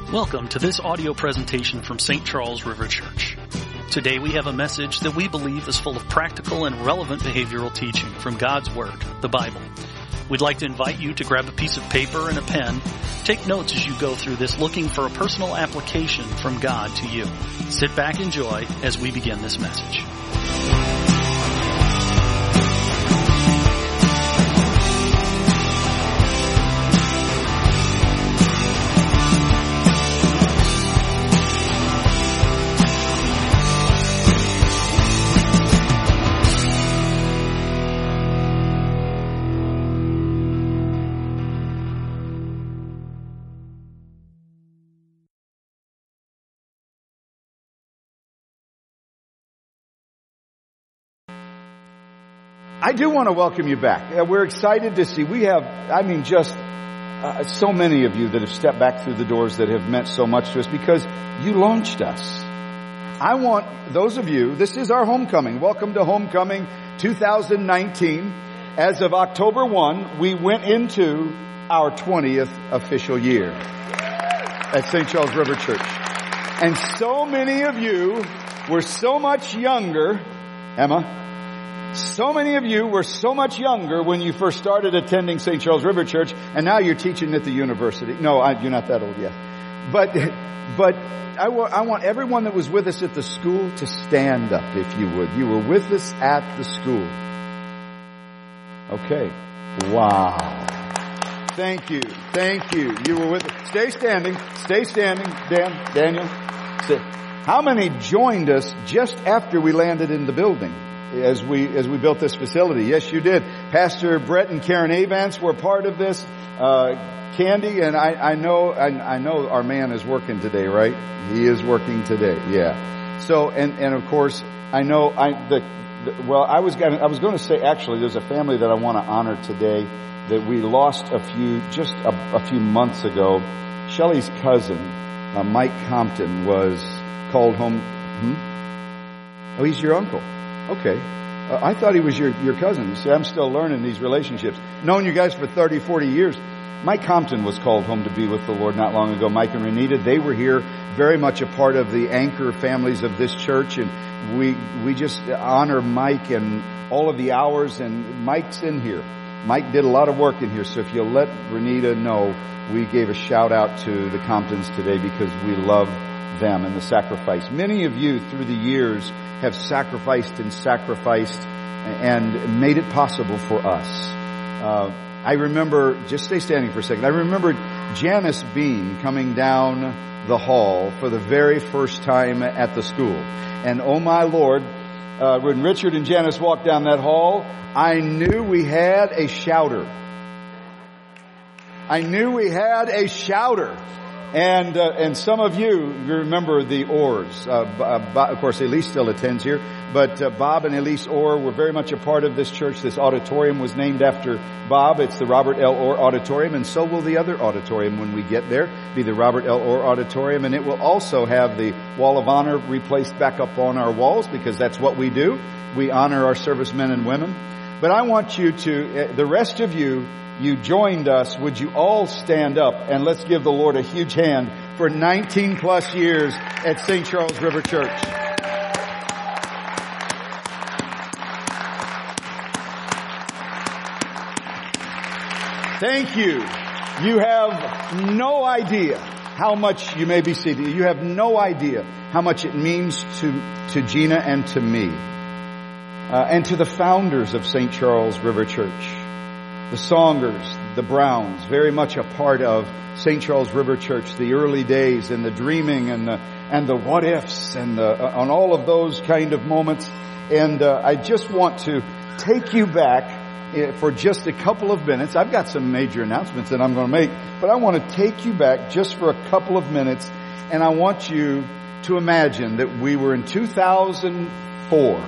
Welcome to this audio presentation from St. Charles River Church. Today we have a message that we believe is full of practical and relevant behavioral teaching from God's Word, the Bible. We'd like to invite you to grab a piece of paper and a pen. Take notes as you go through this, looking for a personal application from God to you. Sit back and enjoy as we begin this message. I do want to welcome you back. We're excited to see. We have, so many of you that have stepped back through the doors that have meant so much to us because you launched us. I want those of you, this is our homecoming. Welcome to Homecoming 2019. As of October 1, we went into our 20th official year at St. Charles River Church. And so many of you were so much younger, Emma. So many of you were so much younger when you first started attending St. Charles River Church, and now you're teaching at the university. No, you're not that old yet. But I want everyone that was with us at the school to stand up, if you would. You were with us at the school. Okay. Wow. Thank you. Thank you. You were with us. Stay standing. Stay standing. Daniel. Sit. How many joined us just after we landed in the building? As we built this facility. Yes, you did. Pastor Brett and Karen Avance were part of this. Candy, and I know our man is working today, right? He is working today. Yeah. So, and of course, I know I was going to say, actually, there's a family that I want to honor today that we lost a few months ago. Shelley's cousin, Mike Compton, was called home. Oh, he's your uncle. Okay. I thought he was your cousin. See, I'm still learning these relationships. Known you guys for 30, 40 years. Mike Compton was called home to be with the Lord not long ago. Mike and Renita, they were here, very much a part of the anchor families of this church. And we just honor Mike and all of the hours. And Mike's in here. Mike did a lot of work in here. So if you'll let Renita know, we gave a shout out to the Comptons today because we love them and the sacrifice. Many of you through the years have sacrificed and made it possible for us. I remember, just stay standing for a second. I remember Janice Bean coming down the hall for the very first time at the school. And oh my Lord, when Richard and Janice walked down that hall, I knew we had a shouter. And some of you remember the Orrs. Of course, Elise still attends here, but Bob and Elise Orr were very much a part of this church. This auditorium was named after Bob. It's the Robert L. Orr Auditorium, and so will the other auditorium when we get there, be the Robert L. Orr Auditorium, and it will also have the Wall of Honor replaced back up on our walls because that's what we do. We honor our servicemen and women. But I want you to, the rest of you joined us. Would you all stand up and let's give the Lord a huge hand for 19 plus years at St. Charles River Church. Thank you. You have no idea how much, you may be seated, you have no idea how much it means to Gina and to me, and to the founders of St. Charles River Church. The Songers, the Browns, very much a part of St. Charles River Church, the early days and the dreaming and the what ifs and on all of those kind of moments. And I just want to take you back for just a couple of minutes. I've got some major announcements that I'm going to make, but I want to take you back just for a couple of minutes. And I want you to imagine that we were in 2004.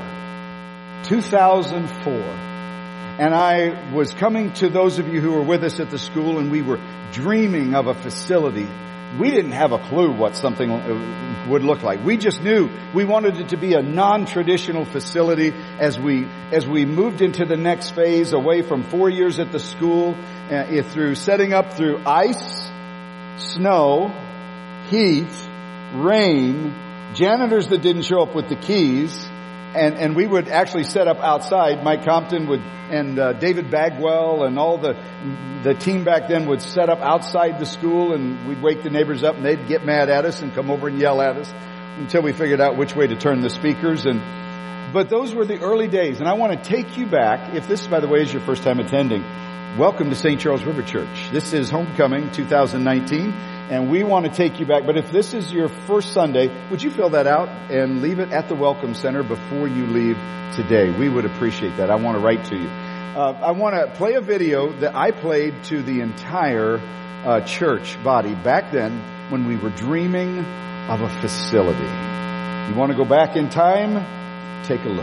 And I was coming to those of you who were with us at the school, and we were dreaming of a facility. We didn't have a clue what something would look like. We just knew we wanted it to be a non-traditional facility as we moved into the next phase away from 4 years at the school, through setting up through ice, snow, heat, rain, janitors that didn't show up with the keys, and we would actually set up outside. Mike Compton would, and David Bagwell and all the team back then would set up outside the school, and we'd wake the neighbors up and they'd get mad at us and come over and yell at us until we figured out which way to turn the speakers. But those were the early days, and I want to take you back. If this, by the way, is your first time attending, welcome to St. Charles River Church. This is Homecoming 2019, and we want to take you back. But if this is your first Sunday, would you fill that out and leave it at the Welcome Center before you leave today? We would appreciate that. I want to write to you. I want to play a video that I played to the entire church body back then when we were dreaming of a facility. You want to go back in time? Take a look.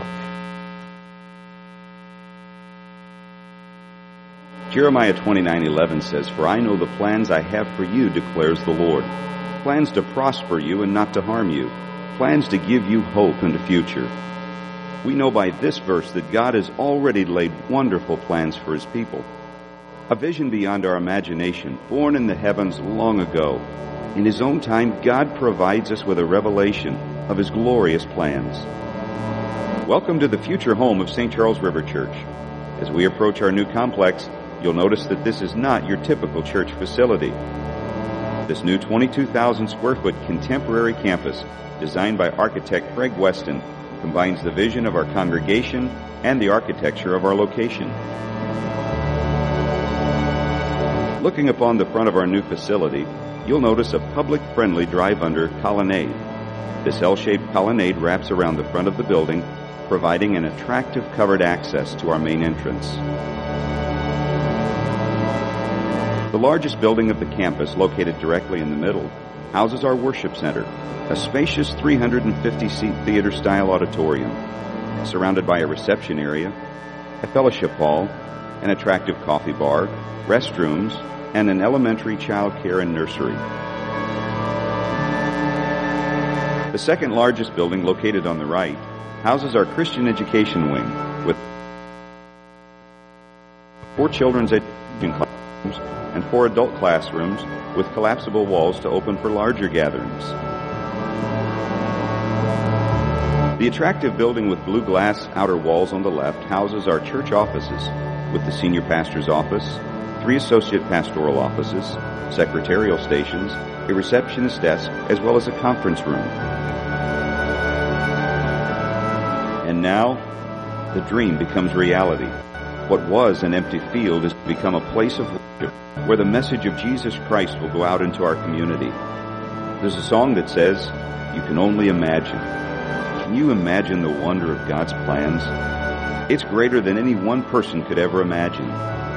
Jeremiah 29:11 says, "For I know the plans I have for you, declares the Lord. Plans to prosper you and not to harm you. Plans to give you hope and a future." We know by this verse that God has already laid wonderful plans for His people. A vision beyond our imagination, born in the heavens long ago. In His own time, God provides us with a revelation of His glorious plans. Welcome to the future home of St. Charles River Church. As we approach our new complex, you'll notice that this is not your typical church facility. This new 22,000 square foot contemporary campus, designed by architect Craig Weston, combines the vision of our congregation and the architecture of our location. Looking upon the front of our new facility, you'll notice a public-friendly drive-under colonnade. This L-shaped colonnade wraps around the front of the building, providing an attractive covered access to our main entrance. The largest building of the campus, located directly in the middle, houses our worship center, a spacious 350-seat theater-style auditorium, surrounded by a reception area, a fellowship hall, an attractive coffee bar, restrooms, and an elementary child care and nursery. The second largest building, located on the right, houses our Christian education wing, with 4 children's education classrooms and 4 adult classrooms with collapsible walls to open for larger gatherings. The attractive building with blue glass outer walls on the left houses our church offices, with the senior pastor's office, 3 associate pastoral offices, secretarial stations, a receptionist desk, as well as a conference room. And now, the dream becomes reality. What was an empty field has become a place of worship where the message of Jesus Christ will go out into our community. There's a song that says, "You can only imagine." Can you imagine the wonder of God's plans? It's greater than any one person could ever imagine.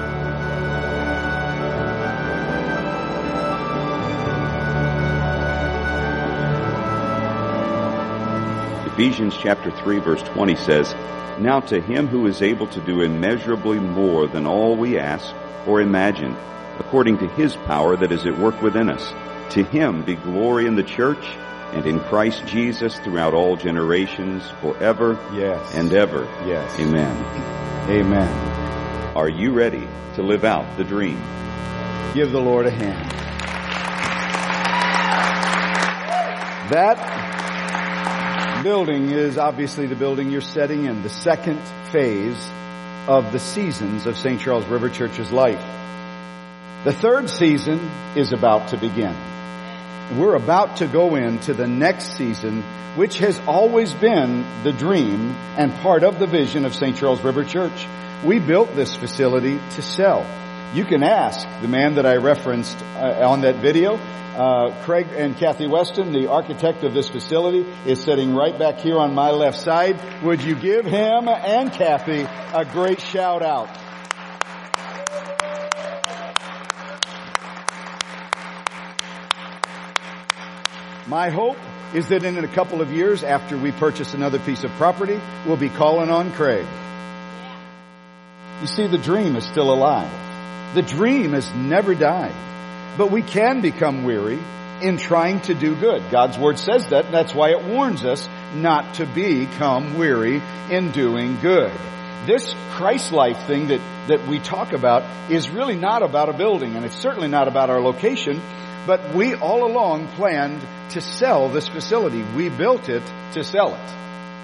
Ephesians chapter 3 verse 20 says, "Now to Him who is able to do immeasurably more than all we ask or imagine, according to His power that is at work within us, to Him be glory in the church and in Christ Jesus throughout all generations, forever and ever." Yes. Amen. Amen. Are you ready to live out the dream? Give the Lord a hand. That building is obviously the building you're setting in, the second phase of the seasons of St. Charles River Church's life. The third season is about to begin. We're about to go into the next season, which has always been the dream and part of the vision of St. Charles River Church. We built this facility to sell. You can ask the man that I referenced on that video. Craig and Kathy Weston, the architect of this facility, is sitting right back here on my left side. Would you give him and Kathy a great shout out? My hope is that in a couple of years, after we purchase another piece of property, we'll be calling on Craig. You see, the dream is still alive. The dream has never died. But we can become weary in trying to do good. God's Word says that, and that's why it warns us not to become weary in doing good. This Christ life thing that we talk about is really not about a building, and it's certainly not about our location. But we all along planned to sell this facility. We built it to sell it.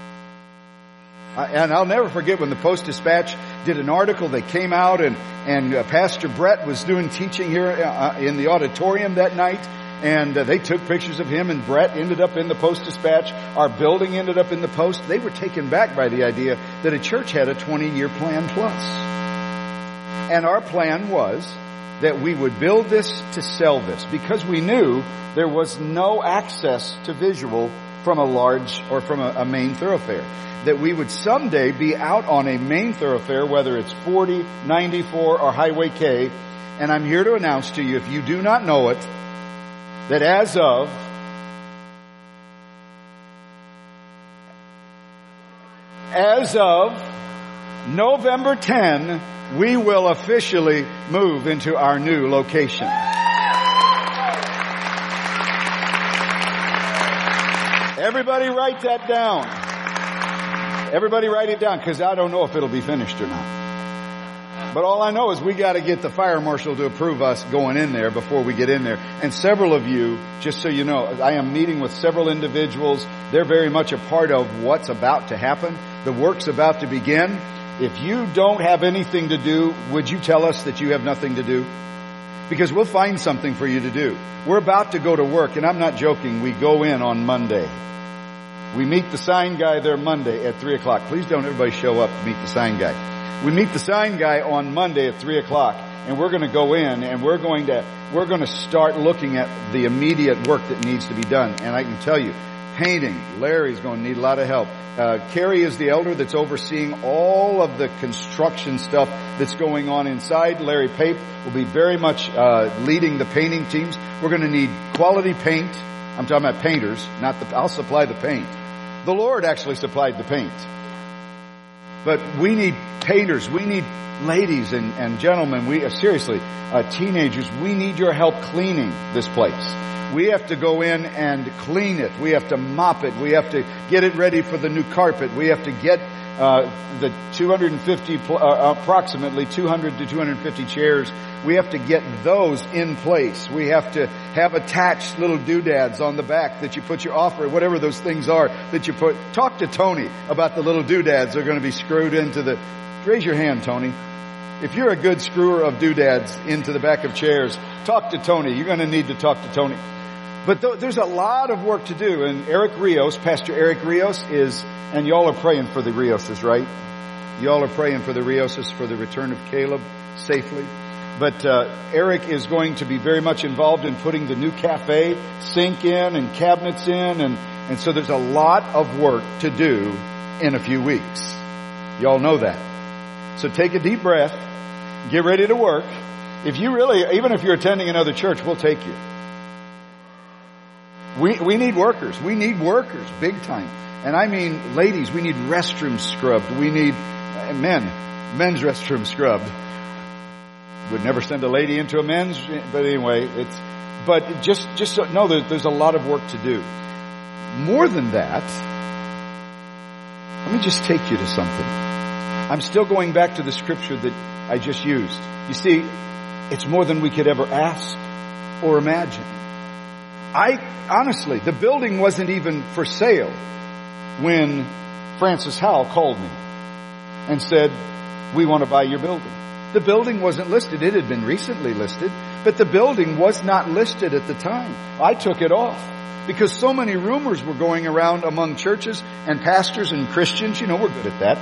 And I'll never forget when the Post-Dispatch did an article. They came out and Pastor Brett was doing teaching here in the auditorium that night. And they took pictures of him, and Brett ended up in the Post-Dispatch. Our building ended up in the Post. They were taken back by the idea that a church had a 20-year plan plus. And our plan was that we would build this to sell this, because we knew there was no access to visual from a large or from a main thoroughfare. That we would someday be out on a main thoroughfare, whether it's 40, 94, or Highway K. And I'm here to announce to you, if you do not know it, that as of November 10, we will officially move into our new location. Everybody write that down. Everybody write it down, because I don't know if it'll be finished or not. But all I know is we got to get the fire marshal to approve us going in there before we get in there. And several of you, just so you know, I am meeting with several individuals. They're very much a part of what's about to happen. The work's about to begin. If you don't have anything to do, would you tell us that you have nothing to do? Because we'll find something for you to do. We're about to go to work, and I'm not joking. We go in on Monday. We meet the sign guy there Monday at 3 o'clock. Please don't everybody show up to meet the sign guy. We meet the sign guy on Monday at 3 o'clock, and we're going to go in, and we're going to start looking at the immediate work that needs to be done. And I can tell you, painting, Larry's going to need a lot of help. Carrie is the elder that's overseeing all of the construction stuff that's going on inside. Larry Pape will be very much leading the painting teams. We're going to need quality paint. I'm talking about painters, I'll supply the paint. The Lord actually supplied the paint. But we need painters. We need ladies and gentlemen. Seriously, teenagers, we need your help cleaning this place. We have to go in and clean it. We have to mop it. We have to get it ready for the new carpet. We have to get the 250, approximately 200 to 250 chairs. We have to get those in place. We have to have attached little doodads on the back that you put your offer, whatever those things are that you put. Talk to Tony about the little doodads that are going to be screwed into the... Raise your hand, Tony. If you're a good screwer of doodads into the back of chairs, talk to Tony. You're going to need to talk to Tony. But there's a lot of work to do. And Eric Rios, Pastor Eric Rios is... And y'all are praying for the Rioses, right? Y'all are praying for the Rioses for the return of Caleb safely. But Eric is going to be very much involved in putting the new cafe sink in and cabinets in. And so there's a lot of work to do in a few weeks. Y'all know that. So take a deep breath. Get ready to work. Even if you're attending another church, we'll take you. We need workers. We need workers big time. And I mean, ladies, we need restrooms scrubbed. We need men's restrooms scrubbed. Would never send a lady into a men's, but anyway, just so, know that there's a lot of work to do. More than that, let me just take you to something. I'm still going back to the scripture that I just used. You see, it's more than we could ever ask or imagine. Honestly, the building wasn't even for sale when Francis Howell called me and said, we want to buy your building. The building wasn't listed. It had been recently listed, but the building was not listed at the time. I took it off because so many rumors were going around among churches and pastors and Christians. You know, we're good at that.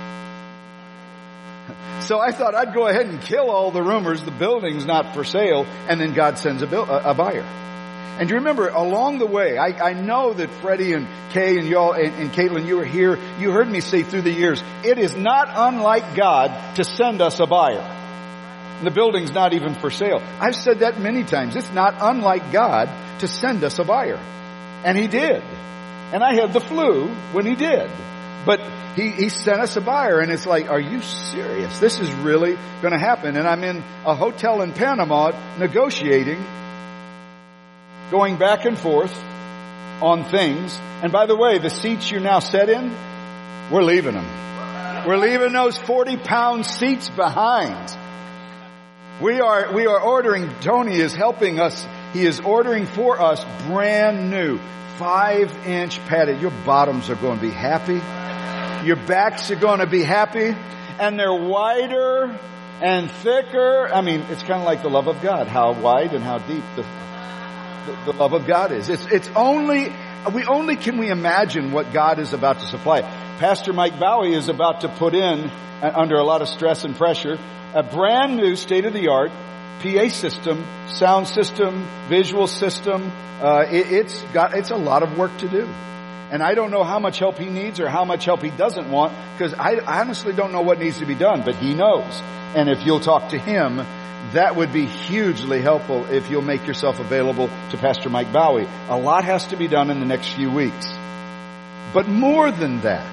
So I thought I'd go ahead and kill all the rumors. The building's not for sale. And then God sends a buyer. And you remember, along the way, I know that Freddie and Kay and y'all and Caitlin, you were here. You heard me say through the years, it is not unlike God to send us a buyer. And the building's not even for sale. I've said that many times. It's not unlike God to send us a buyer. And He did. And I had the flu when He did. But He sent us a buyer, and it's like, are you serious? This is really going to happen. And I'm in a hotel in Panama negotiating, going back and forth on things. And by the way, the seats you're now set in, we're leaving them. We're leaving those 40-pound seats behind. We are ordering. Tony is helping us He is ordering for us brand new 5-inch padded. Your bottoms are going to be happy. Your backs are going to be happy. And they're wider and thicker. I mean, it's kind of like the love of God. How wide and how deep the love of God is. We only can imagine what God is about to supply. Pastor Mike Bowie is about to put in, under a lot of stress and pressure, a brand new state-of-the-art PA system, sound system, visual system. It's a lot of work to do. And I don't know how much help he needs or how much help he doesn't want, because I honestly don't know what needs to be done, but he knows. And if you'll talk to him, that would be hugely helpful if you'll make yourself available to Pastor Mike Bowie. A lot has to be done in the next few weeks. But more than that,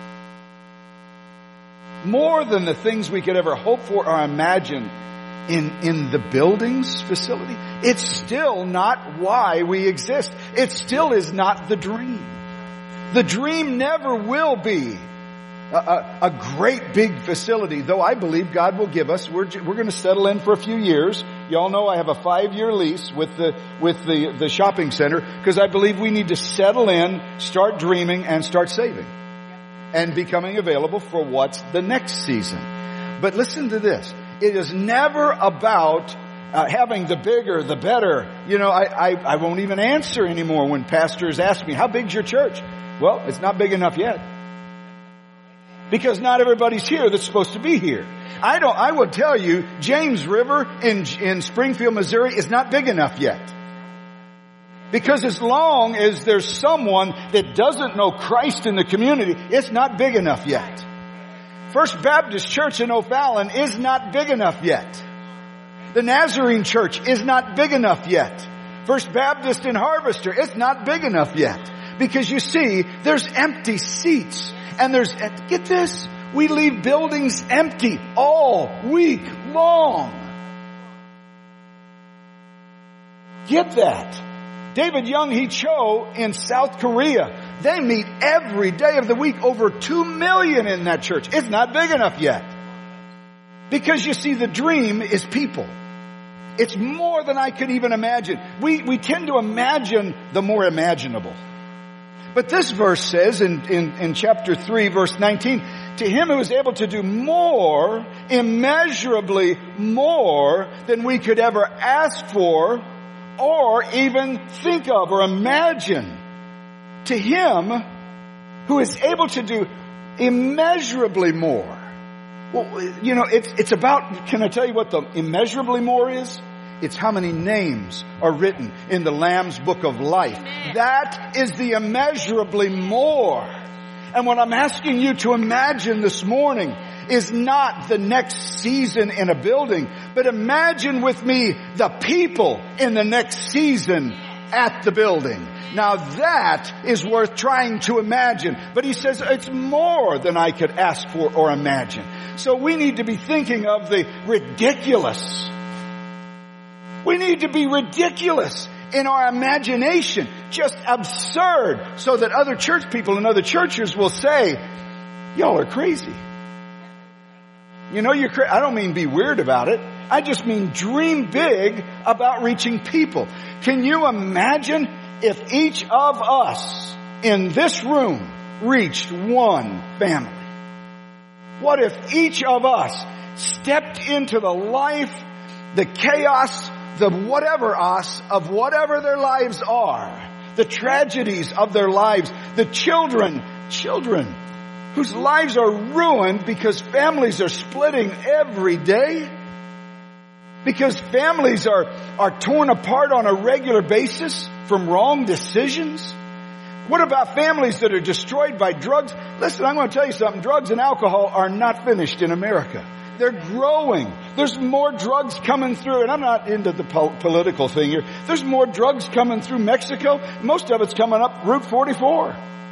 more than the things we could ever hope for or imagine in the buildings facility, it's still not why we exist. It still is not the dream. The dream never will be a great big facility, though I believe God will give us. We're going to settle in for a few years. Y'all know I have a 5-year lease with the shopping center, because I believe we need to settle in, start dreaming, and start saving, and becoming available for what's the next season. But listen to this. It is never about having the bigger, the better. You know, I won't even answer anymore when pastors ask me, how big's your church? Well, it's not big enough yet. Because not everybody's here that's supposed to be here. I would tell you, James River in Springfield, Missouri is not big enough yet. Because as long as there's someone that doesn't know Christ in the community, it's not big enough yet. First Baptist Church in O'Fallon is not big enough yet. The Nazarene Church is not big enough yet. First Baptist in Harvester, it's not big enough yet. Because you see, there's empty seats. And get this, we leave buildings empty all week long. Get that. David Young Hee Cho in South Korea, they meet every day of the week, over 2 million in that church. It's not big enough yet. Because you see, the dream is people. It's more than I could even imagine. We tend to imagine the more imaginable. But this verse says in chapter 3, verse 19, to him who is able to do more, immeasurably more than we could ever ask for or even think of or imagine. To him who is able to do immeasurably more. Well, you know, it's about, can I tell you what the immeasurably more is? It's how many names are written in the Lamb's Book of Life. That is the immeasurably more. And what I'm asking you to imagine this morning is not the next season in a building, but imagine with me the people in the next season at the building. Now that is worth trying to imagine. But he says it's more than I could ask for or imagine. So we need to be thinking of the ridiculous. We need to be ridiculous in our imagination, just absurd, so that other church people and other churches will say, y'all are crazy. You know, I don't mean be weird about it. I just mean dream big about reaching people. Can you imagine if each of us in this room reached one family? What if each of us stepped into the life, the chaos, the whatever us of whatever their lives are, the tragedies of their lives, the children whose lives are ruined because families are splitting every day, because families are torn apart on a regular basis from wrong decisions. What about families that are destroyed by drugs? Listen, I'm going to tell you something. Drugs and alcohol are not finished in America. They're growing. There's more drugs coming through, and I'm not into the political thing here. There's more drugs coming through Mexico. Most of it's coming up Route 44.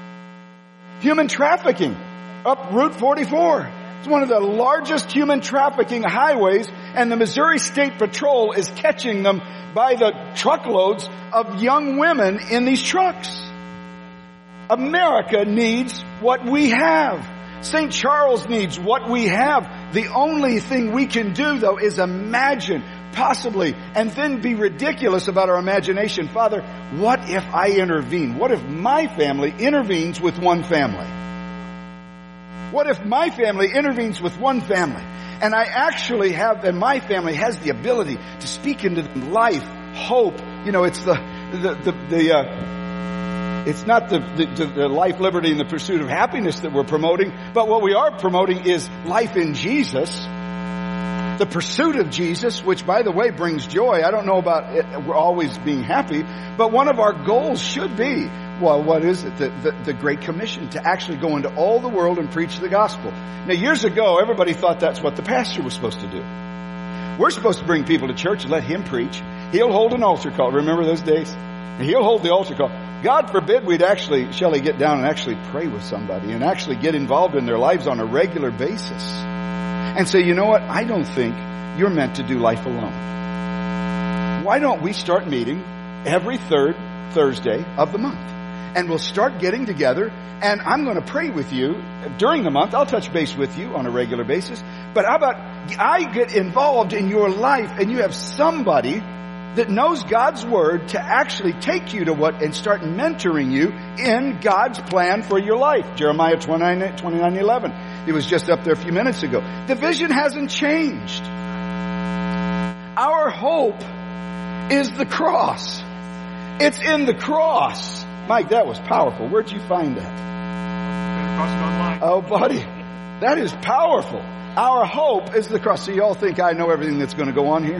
Human trafficking up Route 44. It's one of the largest human trafficking highways, and the Missouri State Patrol is catching them by the truckloads of young women in these trucks. America needs what we have. St. Charles needs what we have. The only thing we can do, though, is imagine possibly, and then be ridiculous about our imagination. Father, what if I intervene? What if my family intervenes with one family? What if my family intervenes with one family? And I actually have, and my family has the ability to speak into life, hope. You know, it's it's not the life, liberty, and the pursuit of happiness that we're promoting, but what we are promoting is life in Jesus, the pursuit of Jesus, which, by the way, brings joy. I don't know about it, we're always being happy, but one of our goals should be, well, what is it? The Great Commission, to actually go into all the world and preach the gospel. Now, years ago, everybody thought that's what the pastor was supposed to do. We're supposed to bring people to church and let him preach. He'll hold an altar call. Remember those days? He'll hold the altar call. God forbid we'd actually, Shelley, get down and actually pray with somebody and actually get involved in their lives on a regular basis. And say, you know what? I don't think you're meant to do life alone. Why don't we start meeting every third Thursday of the month? And we'll start getting together, and I'm going to pray with you during the month. I'll touch base with you on a regular basis. But how about I get involved in your life, and you have somebody that knows God's Word to actually take you to what and start mentoring you in God's plan for your life. Jeremiah 29:11. It was just up there a few minutes ago. The vision hasn't changed. Our hope is the cross. It's in the cross. Mike, that was powerful. Where'd you find that? Oh, buddy, that is powerful. Our hope is the cross. So you all think I know everything that's going to go on here?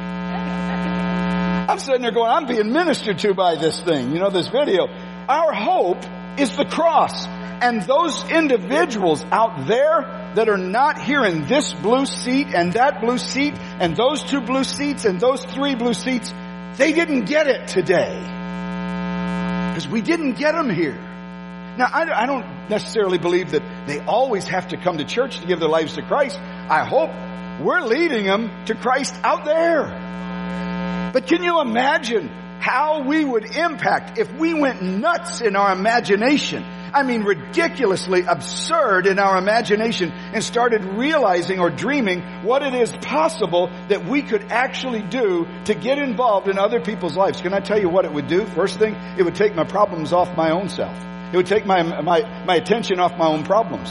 I'm sitting there going, I'm being ministered to by this thing, you know, this video. Our hope is the cross. And those individuals out there that are not here in this blue seat and that blue seat and those two blue seats and those three blue seats, they didn't get it today. Because we didn't get them here. Now, I don't necessarily believe that they always have to come to church to give their lives to Christ. I hope we're leading them to Christ out there. But can you imagine how we would impact if we went nuts in our imagination? I mean, ridiculously absurd in our imagination, and started realizing or dreaming what it is possible that we could actually do to get involved in other people's lives. Can I tell you what it would do? First thing, it would take my problems off my own self. It would take my attention off my own problems.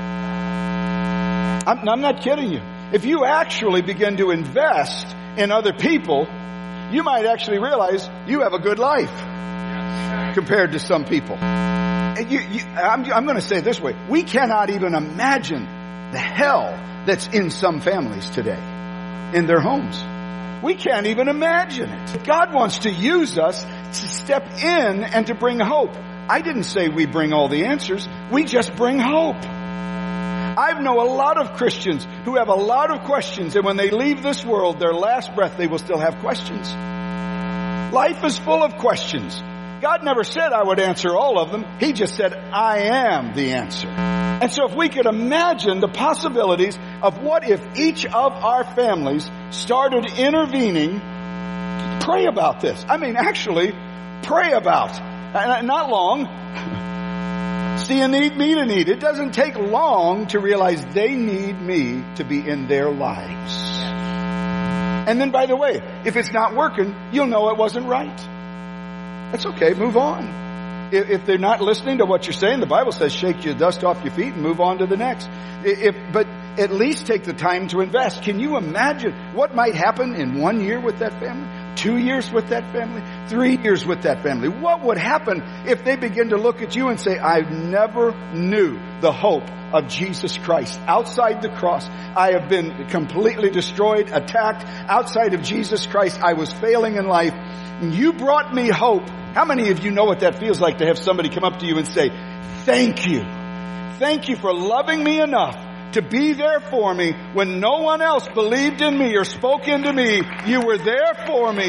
I'm not kidding you. If you actually begin to invest in other people, you might actually realize you have a good life compared to some people. I'm going to say it this way. We cannot even imagine the hell that's in some families today in their homes. We can't even imagine it. God wants to use us to step in and to bring hope. I didn't say we bring all the answers. We just bring hope. I know a lot of Christians who have a lot of questions, and when they leave this world, their last breath, they will still have questions. Life is full of questions. God never said I would answer all of them. He just said, I am the answer. And so if we could imagine the possibilities of what if each of our families started intervening, pray about this. I mean, actually, pray about. Not long. See a need, meet a need. It doesn't take long to realize they need me to be in their lives. And then, by the way, if it's not working, you'll know it wasn't right. That's okay. Move on. If they're not listening to what you're saying, the Bible says shake your dust off your feet and move on to the next. But at least take the time to invest. Can you imagine what might happen in 1 year with that family? 2 years with that family? 3 years with that family? What would happen if they begin to look at you and say, I never knew the hope of Jesus Christ. Outside the cross, I have been completely destroyed, attacked. Outside of Jesus Christ, I was failing in life. You brought me hope. How many of you know what that feels like to have somebody come up to you and say, thank you. Thank you for loving me enough to be there for me when no one else believed in me or spoke into me. You were there for me.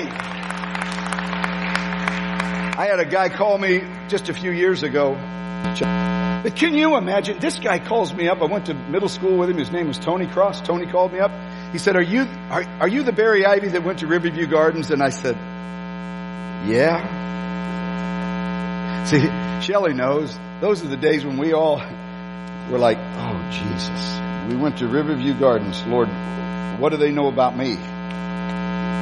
I had a guy call me just a few years ago. But can you imagine? This guy calls me up. I went to middle school with him. His name was Tony Cross. Tony called me up. He said, are you the Barry Ivy that went to Riverview Gardens? And I said, yeah. See, Shelley knows. Those are the days when we all were like, oh, Jesus. We went to Riverview Gardens. Lord, what do they know about me?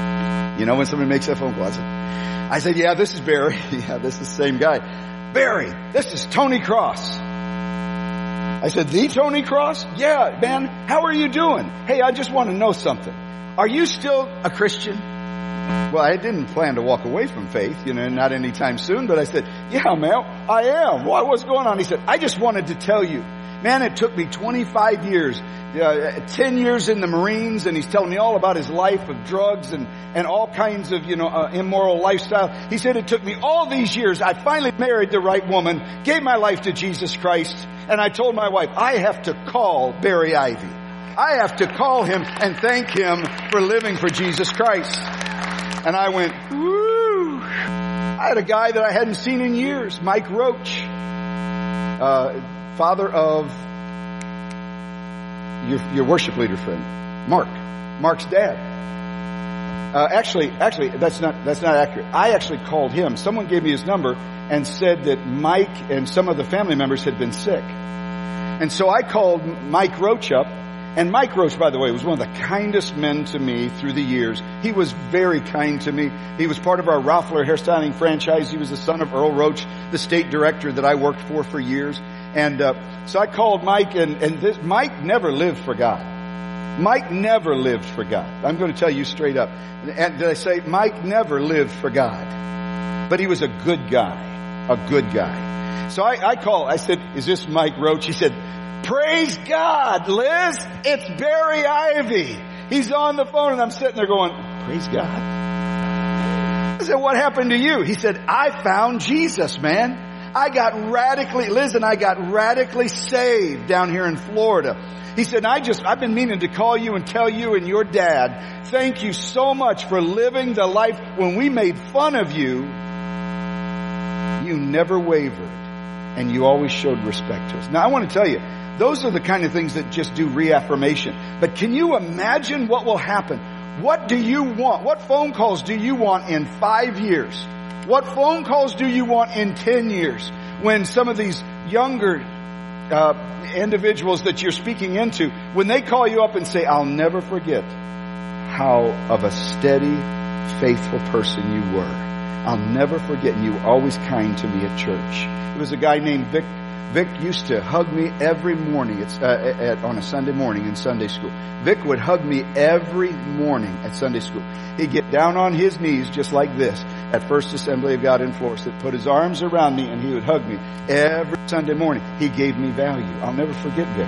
You know, when somebody makes that phone call, I said, yeah, this is Barry. Yeah, this is the same guy. Barry, this is Tony Cross. I said, the Tony Cross? Yeah, man, how are you doing? Hey, I just want to know something. Are you still a Christian? Well, I didn't plan to walk away from faith, not anytime soon, but I said, yeah, man, I am. Why, what's going on? He said, I just wanted to tell you, man, it took me 25 years, 10 years in the Marines, and he's telling me all about his life of drugs and all kinds of, immoral lifestyle. He said, it took me all these years. I finally married the right woman, gave my life to Jesus Christ, and I told my wife, I have to call Barry Ivy. I have to call him and thank him for living for Jesus Christ. And I went, woo! I had a guy that I hadn't seen in years, Mike Roach, father of your worship leader friend, Mark's dad. Actually, that's not accurate. I actually called him. Someone gave me his number and said that Mike and some of the family members had been sick. And so I called Mike Roach up. And Mike Roach, by the way, was one of the kindest men to me through the years. He was very kind to me. He was part of our Ralph Flair hairstyling franchise. He was the son of Earl Roach, the state director that I worked for years. And so I called Mike, and Mike never lived for God. Mike never lived for God. I'm going to tell you straight up. And did I say Mike never lived for God? But he was a good guy. A good guy. So I called. I said, is this Mike Roach? He said, praise God, Liz, it's Barry Ivy. He's on the phone, and I'm sitting there going, praise God. I said, what happened to you? He said, I found Jesus, man. Liz and I got radically saved down here in Florida. He said, I've been meaning to call you and tell you and your dad, thank you so much for living the life. When we made fun of you, you never wavered, and you always showed respect to us. Now, I want to tell you, those are the kind of things that just do reaffirmation. But can you imagine what will happen? What do you want? What phone calls do you want in 5 years? What phone calls do you want in 10 years? When some of these younger individuals that you're speaking into, when they call you up and say, I'll never forget how of a steady, faithful person you were. I'll never forget, and you were always kind to me at church. It was a guy named Vic. Vic used to hug me every morning on a Sunday morning in Sunday school. Vic would hug me every morning at Sunday school. He'd get down on his knees just like this at First Assembly of God in Florissant, put his arms around me, and he would hug me every Sunday morning. He gave me value. I'll never forget Vic.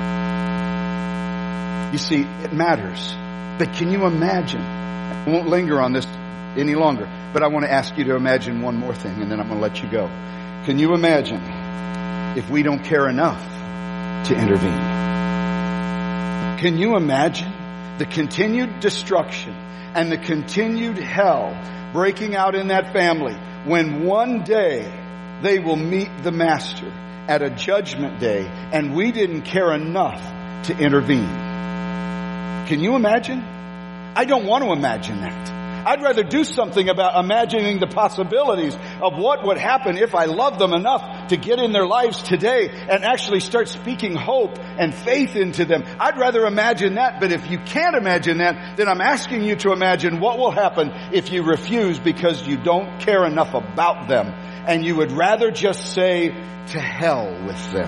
You see, it matters. But can you imagine? I won't linger on this any longer, but I want to ask you to imagine one more thing, and then I'm going to let you go. Can you imagine if we don't care enough to intervene? Can you imagine the continued destruction and the continued hell breaking out in that family when one day they will meet the Master at a judgment day, and we didn't care enough to intervene? Can you imagine? I don't want to imagine that. I'd rather do something about imagining the possibilities of what would happen if I loved them enough to get in their lives today and actually start speaking hope and faith into them. I'd rather imagine that, but if you can't imagine that, then I'm asking you to imagine what will happen if you refuse because you don't care enough about them and you would rather just say, to hell with them.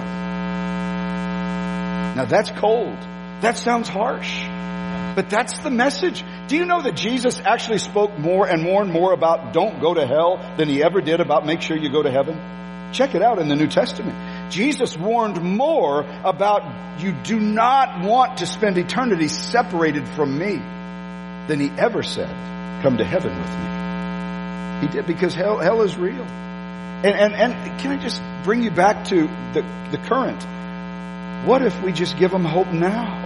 Now that's cold. That sounds harsh. But that's the message. Do you know that Jesus actually spoke more and more and more about don't go to hell than he ever did about make sure you go to heaven? Check it out in the New Testament. Jesus warned more about you do not want to spend eternity separated from me than he ever said, come to heaven with me. He did, because hell is real. And can I just bring you back to the current? What if we just give them hope now?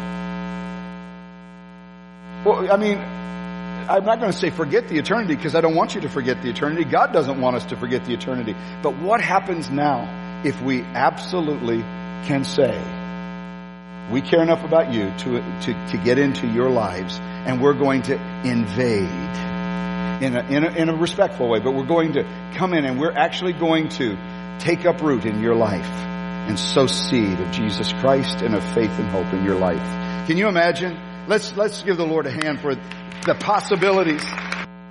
Well, I mean, I'm not going to say forget the eternity, because I don't want you to forget the eternity. God doesn't want us to forget the eternity. But what happens now if we absolutely can say, we care enough about you to get into your lives, and we're going to invade in a respectful way, but we're going to come in and we're actually going to take up root in your life and sow seed of Jesus Christ and of faith and hope in your life. Can you imagine? Let's give the Lord a hand for the possibilities.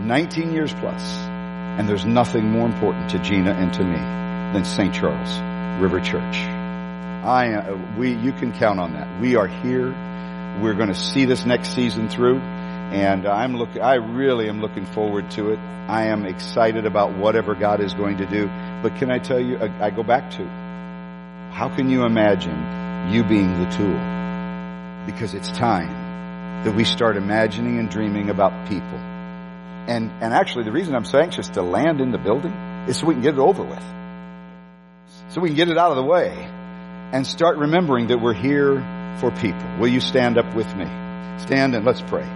19 years plus, and there's nothing more important to Gina and to me than St. Charles River Church. You can count on that. We are here. We're going to see this next season through, and I really am looking forward to it. I am excited about whatever God is going to do. But can I tell you, I go back to, how can you imagine you being the tool? Because it's time that we start imagining and dreaming about people. And actually, the reason I'm so anxious to land in the building is so we can get it over with. So we can get it out of the way and start remembering that we're here for people. Will you stand up with me? Stand and let's pray.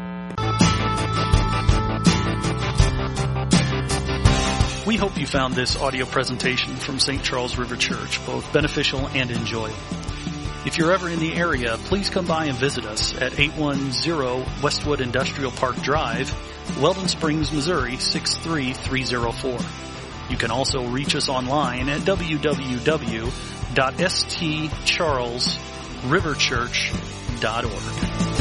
We hope you found this audio presentation from St. Charles River Church both beneficial and enjoyable. If you're ever in the area, please come by and visit us at 810 Westwood Industrial Park Drive, Weldon Springs, Missouri 63304. You can also reach us online at www.stcharlesriverchurch.org.